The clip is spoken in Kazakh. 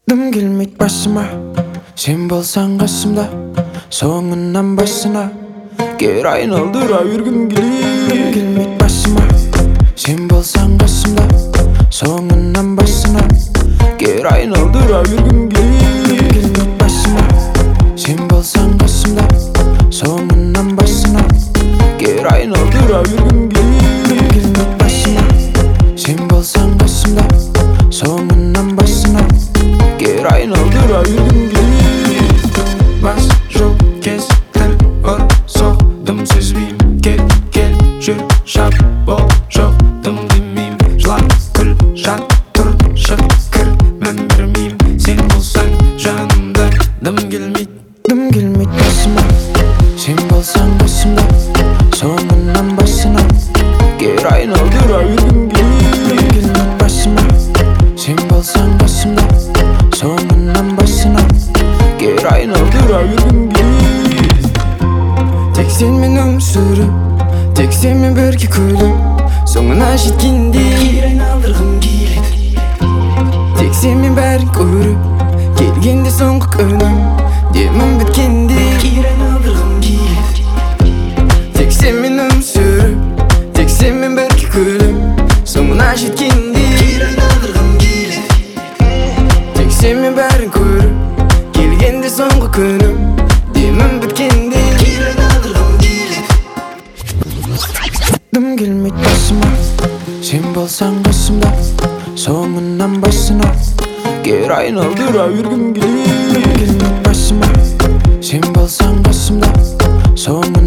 Dым келмейді басыма, сен болсаң қасымда, соңынан басына кер айналдыра бергім келеді. Дым келмейді басыма, сен болсаң қасымда, соңынан басына кер айналдыра бергім келеді. Дым келмейді басыма, сен болсаң қасымда, соңынан басына кер айналдыра бергім келеді. Дым келмейді басыма, сен болсаң қасымда, соңынан басына кер айналдыра бергім келеді. Бас жоқ кез тіл ұр соқ, дым сезбейм, кел жүр шап бол жоқ, дым демейм, жылап күл жат тұр шық кір, мән бермейм, сен болсаң жанымда. Дым келмейді басыма, сен болсаң қасымда, соңынан басына кер айналдыра бергім келеді. Дым келмейді басыма, сен болсаң қасымда, соңынан басына кер айналдыра бергім келеді. Тек сенмен өмір сүріп, тек сенмен бірге күліп, соңына жеткенде кер айналдырғым келеді. Тек сенмен бәрін көріп, келгенде соңғы күнім, демім біткенде кер айналдырғым келеді. Тек сенмен өмір сүріп, тек сенмен бірге күліп, соңына жеткенде кер айналдырғым келеді. Тек сенмен бәрін көріп, келгенде соңғы күнім, демім біткенде кер айналдырғым келеді. Дым келмейді басыма, сен болсаң қасымда, соңынан басына кер айналдыра бергім келеді. Дым келмейді басыма, сен болсаң қасымда, соңынан